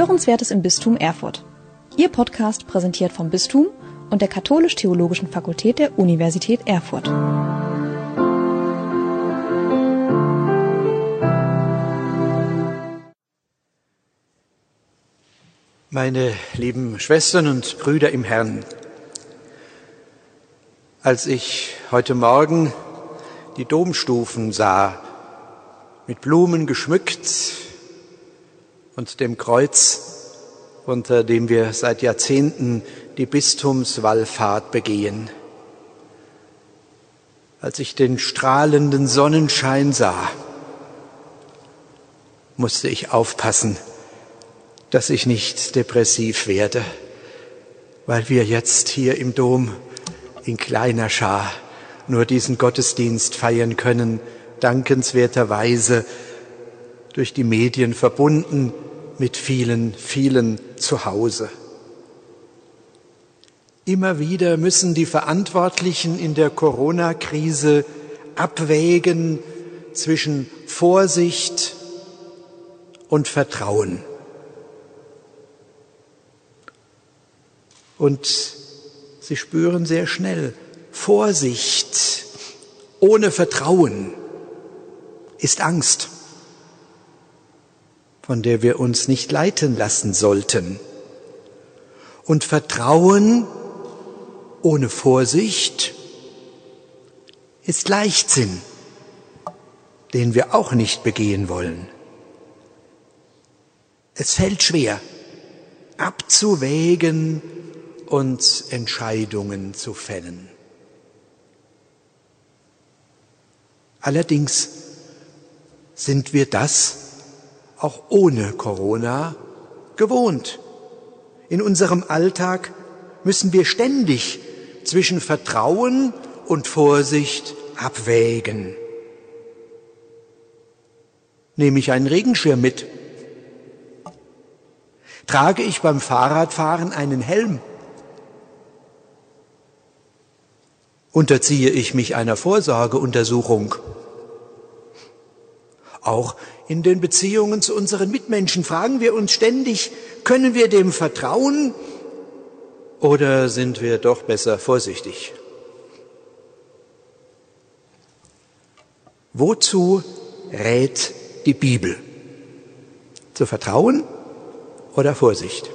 Hörenswertes im Bistum Erfurt. Ihr Podcast präsentiert vom Bistum und der Katholisch-Theologischen Fakultät der Universität Erfurt. Meine lieben Schwestern und Brüder im Herrn, als ich heute Morgen die Domstufen sah, mit Blumen geschmückt und dem Kreuz, unter dem wir seit Jahrzehnten die Bistumswallfahrt begehen, als ich den strahlenden Sonnenschein sah, musste ich aufpassen, dass ich nicht depressiv werde, weil wir jetzt hier im Dom in kleiner Schar nur diesen Gottesdienst feiern können, dankenswerterweise durch die Medien verbunden mit vielen, vielen zu Hause. Immer wieder müssen die Verantwortlichen in der Corona-Krise abwägen zwischen Vorsicht und Vertrauen. Und sie spüren sehr schnell, Vorsicht ohne Vertrauen ist Angst, von der wir uns nicht leiten lassen sollten. Und Vertrauen ohne Vorsicht ist Leichtsinn, den wir auch nicht begehen wollen. Es fällt schwer, abzuwägen und Entscheidungen zu fällen. Allerdings sind wir das auch ohne Corona gewohnt. In unserem Alltag müssen wir ständig zwischen Vertrauen und Vorsicht abwägen. Nehme ich einen Regenschirm mit? Trage ich beim Fahrradfahren einen Helm? Unterziehe ich mich einer Vorsorgeuntersuchung? Auch in den Beziehungen zu unseren Mitmenschen fragen wir uns ständig, können wir dem vertrauen oder sind wir doch besser vorsichtig? Wozu rät die Bibel? Zu Vertrauen oder Vorsicht?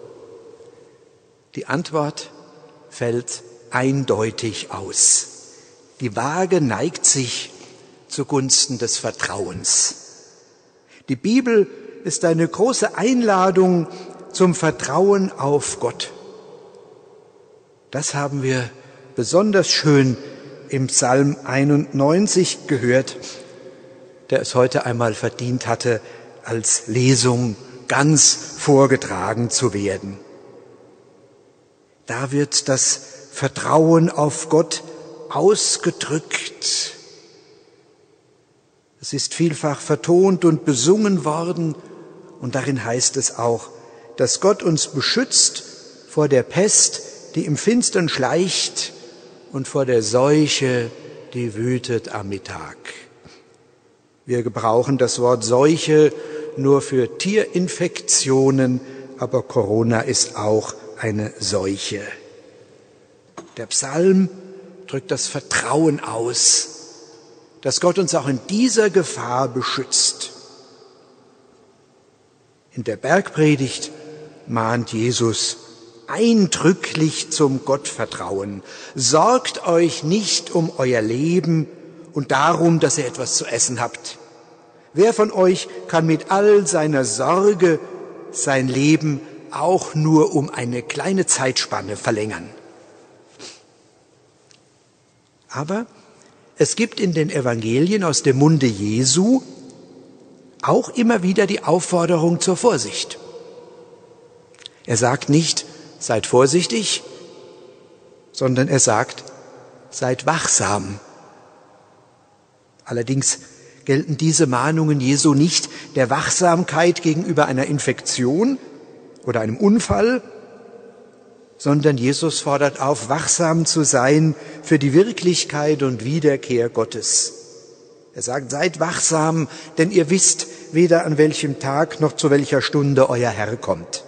Die Antwort fällt eindeutig aus. Die Waage neigt sich zugunsten des Vertrauens. Die Bibel ist eine große Einladung zum Vertrauen auf Gott. Das haben wir besonders schön im Psalm 91 gehört, der es heute einmal verdient hatte, als Lesung ganz vorgetragen zu werden. Da wird das Vertrauen auf Gott ausgedrückt. Es ist vielfach vertont und besungen worden und darin heißt es auch, dass Gott uns beschützt vor der Pest, die im Finstern schleicht und vor der Seuche, die wütet am Mittag. Wir gebrauchen das Wort Seuche nur für Tierinfektionen, aber Corona ist auch eine Seuche. Der Psalm drückt das Vertrauen aus, dass Gott uns auch in dieser Gefahr beschützt. In der Bergpredigt mahnt Jesus eindrücklich zum Gottvertrauen. Sorgt euch nicht um euer Leben und darum, dass ihr etwas zu essen habt. Wer von euch kann mit all seiner Sorge sein Leben auch nur um eine kleine Zeitspanne verlängern? Aber es gibt in den Evangelien aus dem Munde Jesu auch immer wieder die Aufforderung zur Vorsicht. Er sagt nicht, seid vorsichtig, sondern er sagt, seid wachsam. Allerdings gelten diese Mahnungen Jesu nicht der Wachsamkeit gegenüber einer Infektion oder einem Unfall, sondern Jesus fordert auf, wachsam zu sein für die Wirklichkeit und Wiederkehr Gottes. Er sagt, seid wachsam, denn ihr wisst weder an welchem Tag noch zu welcher Stunde euer Herr kommt.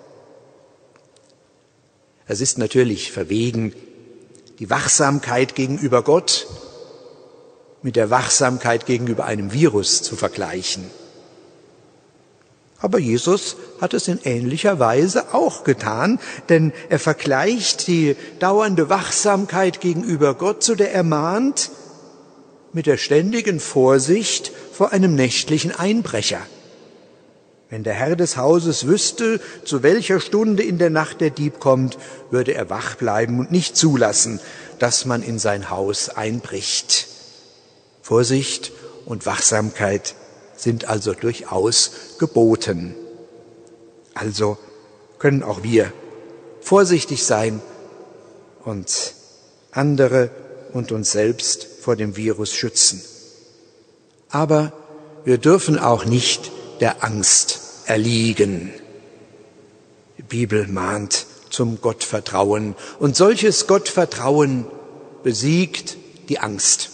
Es ist natürlich verwegen, die Wachsamkeit gegenüber Gott mit der Wachsamkeit gegenüber einem Virus zu vergleichen. Aber Jesus hat es in ähnlicher Weise auch getan, denn er vergleicht die dauernde Wachsamkeit gegenüber Gott, zu der er mahnt, mit der ständigen Vorsicht vor einem nächtlichen Einbrecher. Wenn der Herr des Hauses wüsste, zu welcher Stunde in der Nacht der Dieb kommt, würde er wach bleiben und nicht zulassen, dass man in sein Haus einbricht. Vorsicht und Wachsamkeit sind also durchaus geboten. Also können auch wir vorsichtig sein und andere und uns selbst vor dem Virus schützen. Aber wir dürfen auch nicht der Angst erliegen. Die Bibel mahnt zum Gottvertrauen, und solches Gottvertrauen besiegt die Angst.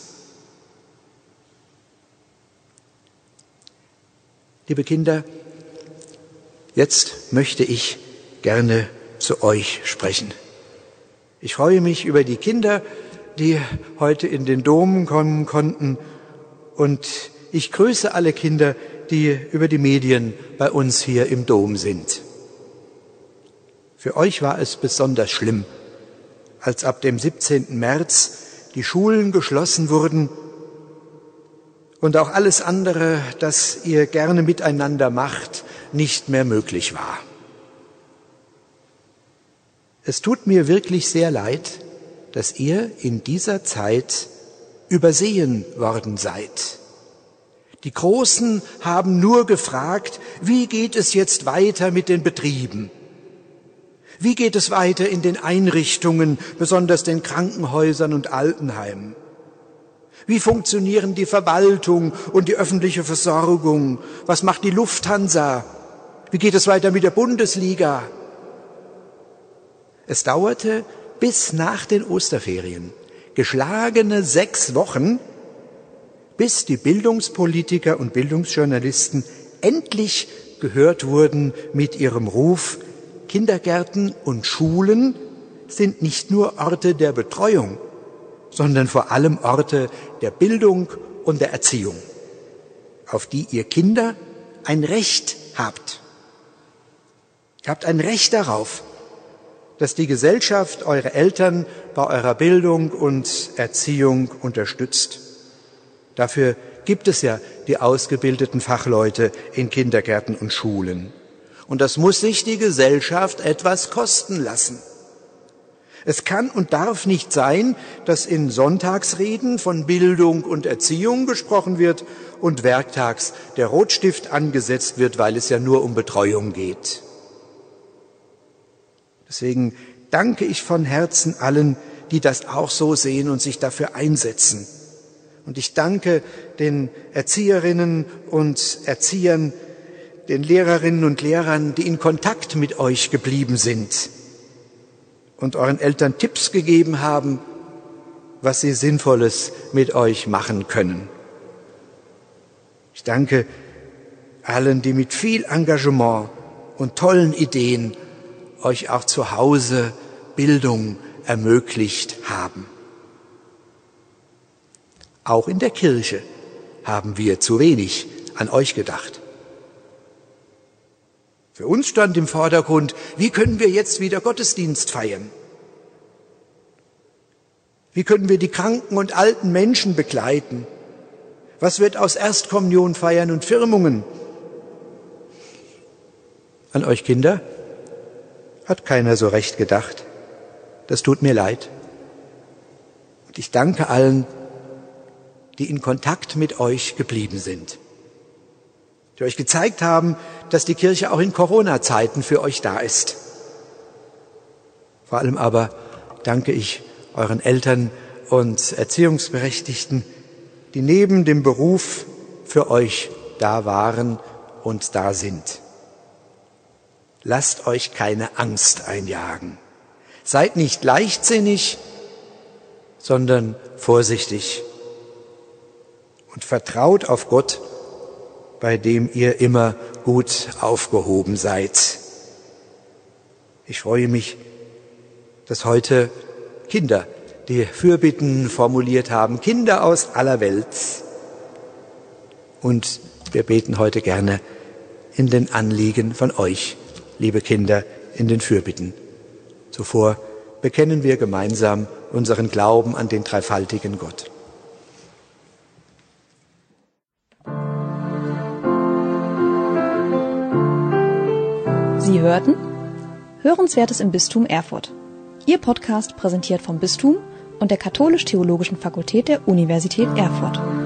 Liebe Kinder, jetzt möchte ich gerne zu euch sprechen. Ich freue mich über die Kinder, die heute in den Dom kommen konnten, und ich grüße alle Kinder, die über die Medien bei uns hier im Dom sind. Für euch war es besonders schlimm, als ab dem 17. März die Schulen geschlossen wurden und auch alles andere, das ihr gerne miteinander macht, nicht mehr möglich war. Es tut mir wirklich sehr leid, dass ihr in dieser Zeit übersehen worden seid. Die Großen haben nur gefragt, wie geht es jetzt weiter mit den Betrieben? Wie geht es weiter in den Einrichtungen, besonders den Krankenhäusern und Altenheimen? Wie funktionieren die Verwaltung und die öffentliche Versorgung? Was macht die Lufthansa? Wie geht es weiter mit der Bundesliga? Es dauerte bis nach den Osterferien, geschlagene 6 Wochen, bis die Bildungspolitiker und Bildungsjournalisten endlich gehört wurden mit ihrem Ruf: Kindergärten und Schulen sind nicht nur Orte der Betreuung, sondern vor allem Orte der Bildung und der Erziehung, auf die ihr Kinder ein Recht habt. Ihr habt ein Recht darauf, dass die Gesellschaft eure Eltern bei eurer Bildung und Erziehung unterstützt. Dafür gibt es ja die ausgebildeten Fachleute in Kindergärten und Schulen. Und das muss sich die Gesellschaft etwas kosten lassen. Es kann und darf nicht sein, dass in Sonntagsreden von Bildung und Erziehung gesprochen wird und werktags der Rotstift angesetzt wird, weil es ja nur um Betreuung geht. Deswegen danke ich von Herzen allen, die das auch so sehen und sich dafür einsetzen. Und ich danke den Erzieherinnen und Erziehern, den Lehrerinnen und Lehrern, die in Kontakt mit euch geblieben sind und euren Eltern Tipps gegeben haben, was sie Sinnvolles mit euch machen können. Ich danke allen, die mit viel Engagement und tollen Ideen euch auch zu Hause Bildung ermöglicht haben. Auch in der Kirche haben wir zu wenig an euch gedacht. Für uns stand im Vordergrund, wie können wir jetzt wieder Gottesdienst feiern? Wie können wir die kranken und alten Menschen begleiten? Was wird aus Erstkommunionfeiern und Firmungen? An euch Kinder hat keiner so recht gedacht. Das tut mir leid. Und ich danke allen, die in Kontakt mit euch geblieben sind, die euch gezeigt haben, dass die Kirche auch in Corona-Zeiten für euch da ist. Vor allem aber danke ich euren Eltern und Erziehungsberechtigten, die neben dem Beruf für euch da waren und da sind. Lasst euch keine Angst einjagen. Seid nicht leichtsinnig, sondern vorsichtig und vertraut auf Gott bei dem ihr immer gut aufgehoben seid. Ich freue mich, dass heute Kinder die Fürbitten formuliert haben, Kinder aus aller Welt. Und wir beten heute gerne in den Anliegen von euch, liebe Kinder, in den Fürbitten. Zuvor bekennen wir gemeinsam unseren Glauben an den dreifaltigen Gott. Sie hörten Hörenswertes im Bistum Erfurt. Ihr Podcast präsentiert vom Bistum und der Katholisch-Theologischen Fakultät der Universität Erfurt.